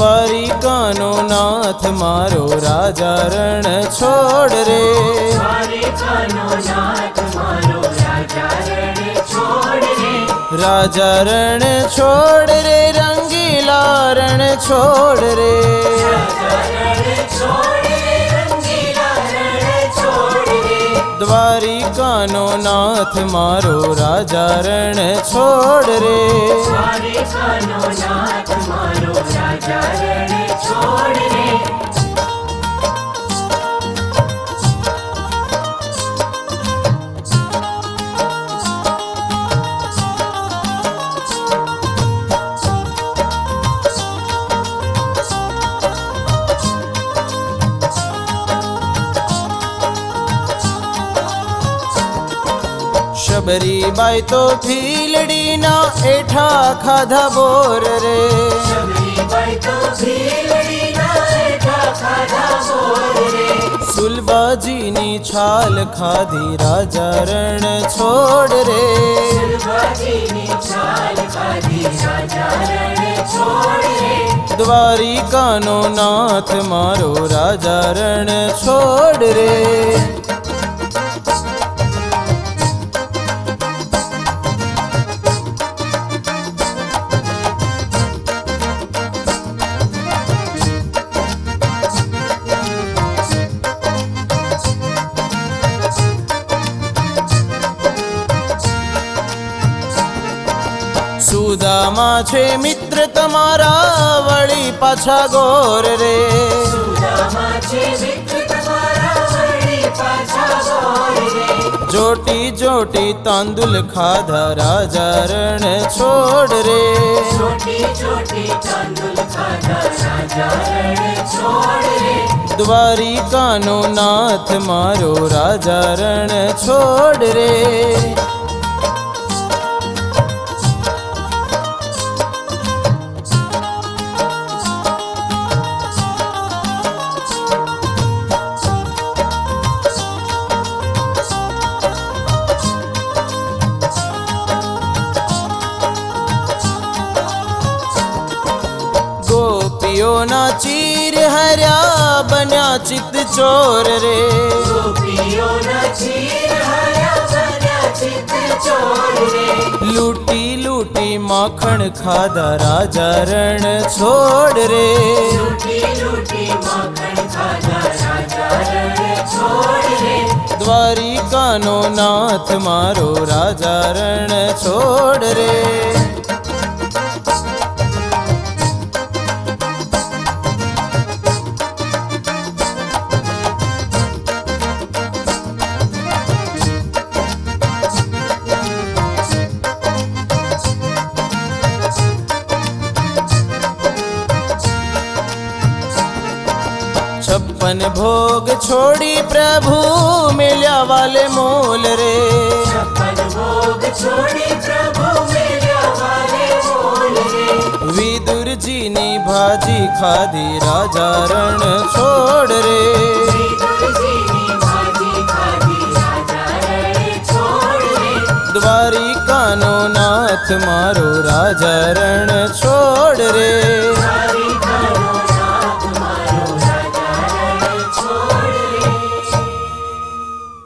द्वारिकानो नाथ मारो राजा रण छोड़ रे। द्वारिकानो नाथ मारो राजा रण छोड़ रे। राजा रण छोड़ रे रंगीला रण छोड़ रे। राजा रण छोड़ रे रंगीला रण छोड़ रे। द्वारिकानो नाथ मारो राजा रण छोड़ रे। द्वारिकानो नाथ मारो राजा रण छोड़ रे। शबरी बाई तो भीलड़ी ना एठा खाधा बोर रे। शबरी बाई तो भीलड़ी ना एठा खाधा बोर रे। सुलबाजी नी छाल खाधी राजा रण छोड़ रे। सुलबाजी नी छाल खाधी राजा रण छोड़ रे। द्वारिकानो नाथ मारो राजा रण छोड़ रे। सुदामा छे मित्र तमारा वળી पाछा गोर रे। सुदामा छे मित्र तमारा वળી पाछा गोर रे। जोटी जोटी तांदुल खाधा राजा रण छोड़ रे। छोटी छोटी तांदुल खाधा राजा रण छोड़ रे। द्वारिकानो नाथ मारो राजा रण छोड़ रे। गोपियों ना चीर हर्या बन्या चित चोर रे। गोपियों ना चीर हर्या बन्या चित चोर रे। लूटी लूटी माखण खाधा राजा रण छोड़ रे। लूटी लूटी माखण खाधा राजा रण छोड़ रे। द्वारिकानो नाथ मारो राजा रण छोड़ रे। छप्पन भोग छोड़ी प्रभु मिल्या वाले मोल रे। छप्पन भोग छोड़ी प्रभु मिल्या वाले मोल रे। विदुर जी नी भाजी खाधी राजा रण छोड़ रे। विदुर जी नी भाजी खाधी राजा रण छोड़ रे। द्वारिकानो नाथ मारो राजा रण छोड़ रे।